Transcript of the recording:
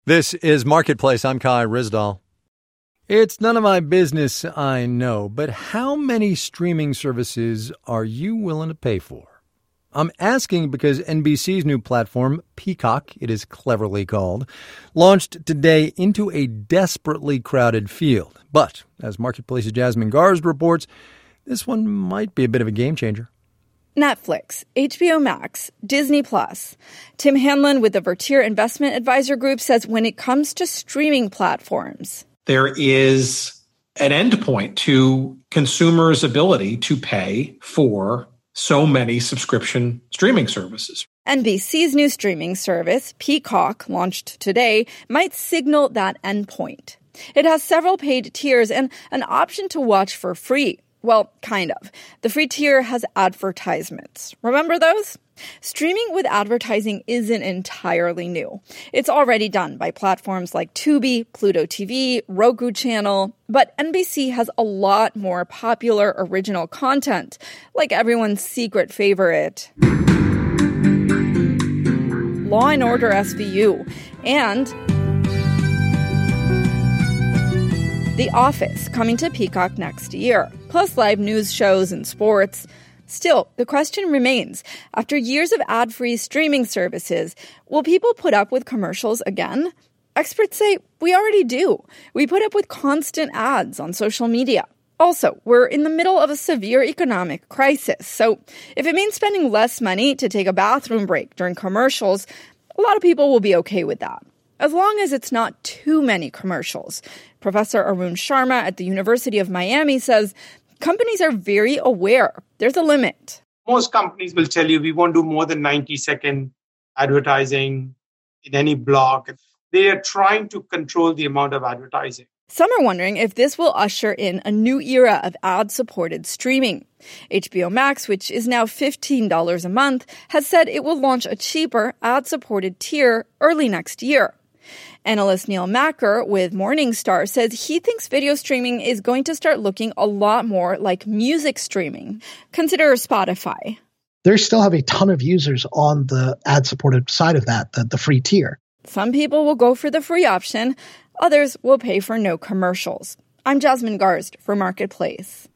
This is Marketplace. I'm Kai Ryssdal. It's none of my business, I know, but how many streaming services are you willing to pay for? I'm asking because NBC's new platform, Peacock, it is cleverly called, launched today into a desperately crowded field. But, as Marketplace's Jasmine Garsd reports, this one might be a bit of a game changer. Netflix, HBO Max, Disney+. Tim Hanlon with the Vertier Investment Advisor Group says when it comes to streaming platforms, there is an endpoint to consumers' ability to pay for so many subscription streaming services. NBC's new streaming service, Peacock, launched today, might signal that endpoint. It has several paid tiers and an option to watch for free. Well, kind of. The free tier has advertisements. Remember those? Streaming with advertising isn't entirely new. It's already done by platforms like Tubi, Pluto TV, Roku Channel, but NBC has a lot more popular original content, like everyone's secret favorite, Law & Order SVU, and The Office, coming to Peacock next year, plus live news shows and sports. Still, the question remains, after years of ad-free streaming services, will people put up with commercials again? Experts say we already do. We put up with constant ads on social media. Also, we're in the middle of a severe economic crisis, so if it means spending less money to take a bathroom break during commercials, a lot of people will be okay with that, as long as it's not too many commercials. Professor Arun Sharma at the University of Miami says companies are very aware there's a limit. Most companies will tell you we won't do more than 90-second advertising in any block. They are trying to control the amount of advertising. Some are wondering if this will usher in a new era of ad-supported streaming. HBO Max, which is now $15 a month, has said it will launch a cheaper ad-supported tier early next year. Analyst Neil Macker with Morningstar says he thinks video streaming is going to start looking a lot more like music streaming. Consider Spotify. They still have a ton of users on the ad-supported side of that, the free tier. Some people will go for the free option. Others will pay for no commercials. I'm Jasmine Garsd for Marketplace.